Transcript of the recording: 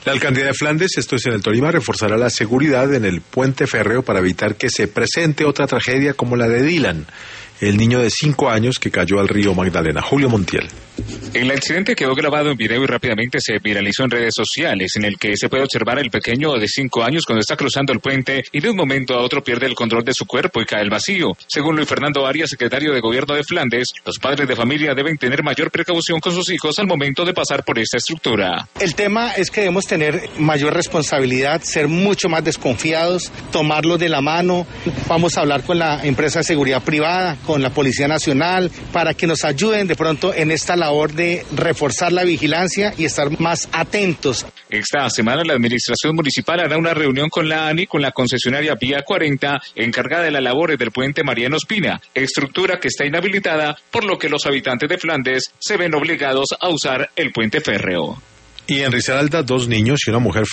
La alcaldía de Flandes, esto es en el Tolima, reforzará la seguridad en el puente férreo para evitar que se presente otra tragedia como la de Dylan, el niño de 5 años que cayó al río Magdalena. Julio Montiel. El accidente quedó grabado en video y rápidamente se viralizó en redes sociales, en el que se puede observar al pequeño de 5 años cuando está cruzando el puente y de un momento a otro pierde el control de su cuerpo y cae al vacío. Según Luis Fernando Arias, secretario de Gobierno de Flandes, los padres de familia deben tener mayor precaución con sus hijos al momento de pasar por esta estructura. El tema es que debemos tener mayor responsabilidad, ser mucho más desconfiados, tomarlos de la mano. Vamos a hablar con la empresa de seguridad privada, con la Policía Nacional, para que nos ayuden de pronto en esta labor de reforzar la vigilancia y estar más atentos. Esta semana la administración municipal hará una reunión con la ANI, con la concesionaria Vía 40, encargada de las labores del puente Mariano Espina, estructura que está inhabilitada, por lo que los habitantes de Flandes se ven obligados a usar el puente férreo. Y en Risaralda, 2 niños y una mujer